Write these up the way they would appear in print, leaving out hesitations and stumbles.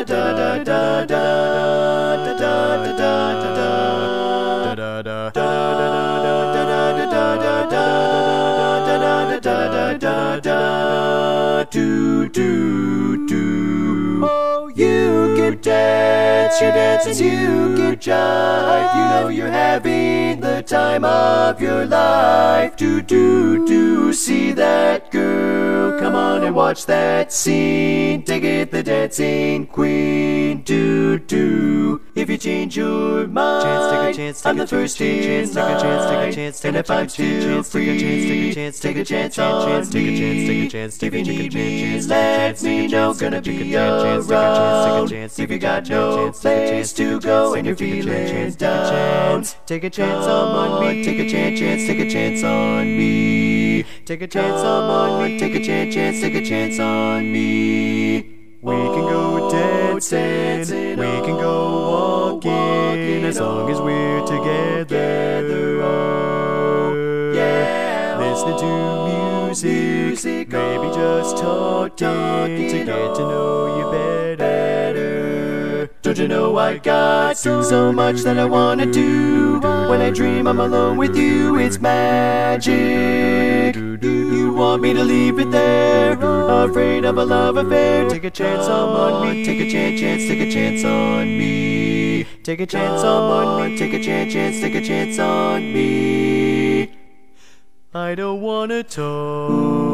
Oh, you can dance, you dance and you can jive. You know you're having the time of your life. See that girl, come on and watch that scene. Take it, the dancing queen. If you change your mind, I'm the first in line. And if I'm still free, take a chance on me. If you need me, let me know, gonna be around. If you got no place to go and you're feeling down, take a chance on me. Take a chance, take a chance on me. Take a chance on me. Take a chance, take a chance on me. We can go dancing, we can go walking, as long as we're together. Oh, yeah. Listening to music, maybe just talking to get to know you better. Don't you know I got so much that I wanna do? When I dream I'm alone with you, it's magic. You want me to leave it there? Afraid of a love affair? Take a chance on me. Take a chance, take a chance on me. Take a chance on me. Take a chance, take a chance on me. I don't wanna talk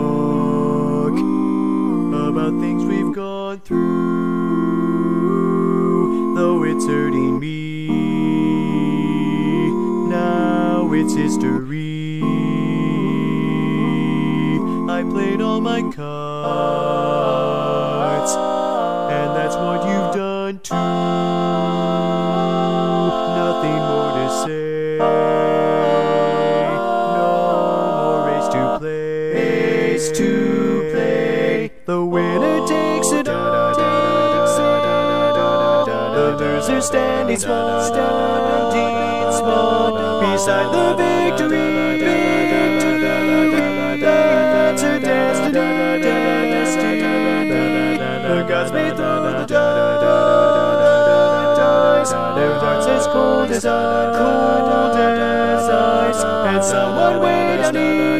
about things we've gone through, though it's hurting me. Now it's history. I played all my cards, and that's what you've done too. Nothing more to say. No more race to play. Race to play. The winner takes it all. The loser standing small, beside the victory. That's her destiny. The gods may throw the dice. Their hearts as cold as ice, and someone way down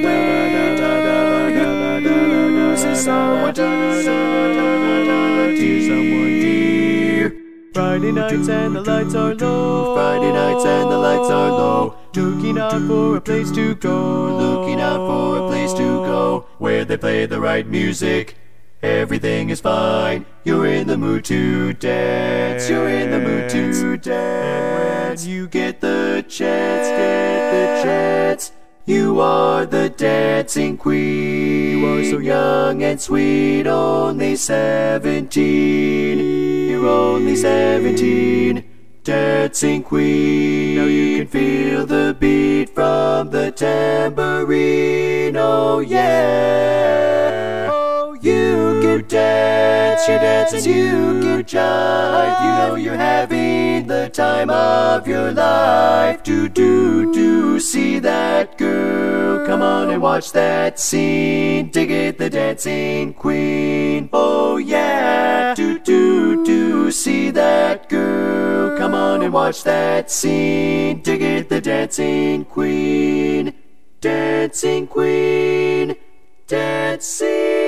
here loses someone dear. Friday nights and the lights are low. Friday nights and the lights are low. Looking out for a place to go. Looking out for a place to go where they play the right music. Everything is fine. You're in the mood to dance. You're in the mood to dance. And when you get the chance, you are the dancing queen. You are so young and sweet, only 17. You're only 17. Dancing queen, now you can feel the beat from the tambourine. Oh yeah. Oh, you can dance, you dance and you can jive. You know you're having the time of your life. See that girl, come on and watch that scene. Dig it, the dancing queen. Oh yeah. See that girl, come on and watch that scene. Dig it, the dancing queen. Dancing queen. Dancing